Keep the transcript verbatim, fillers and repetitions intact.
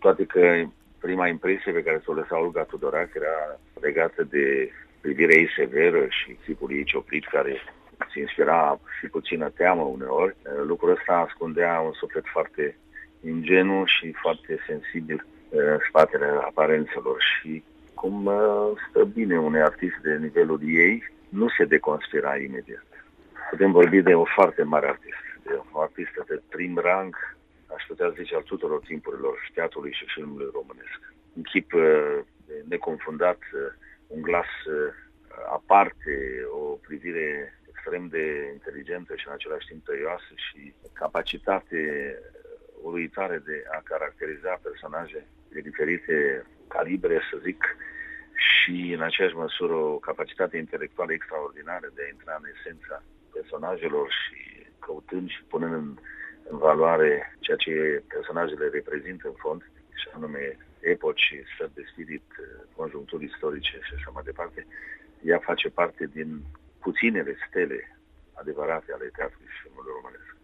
toate că prima impresie pe care ți-o lăsa Olga Tudorac era legată de privirea ei severă și chipul ei cioplit, care îți inspira și puțină teamă uneori. Lucrul ăsta ascundea un suflet foarte ingenu și foarte sensibil în spatele aparențelor și cum stă bine unei artist de nivelul ei, nu se deconspira imediat. Putem vorbi de o foarte mare artist, de o artistă de prim rang, aș putea zice, al tuturor timpurilor teatrului și filmului românesc. Un chip neconfundat, un glas aparte, o privire extrem de inteligentă și în același timp tăioasă și capacitate uluitoare de a caracteriza personaje de diferite calibre, să zic, și în aceeași măsură o capacitate intelectuală extraordinară de a intra în esența personajelor și căutând și punând în, în valoare ceea ce personajele reprezintă în fond, și anume epoci, stări de spirit, conjuncturi istorice și așa mai departe. Ea face parte din puținele stele adevărate ale teatrului și filmului românesc.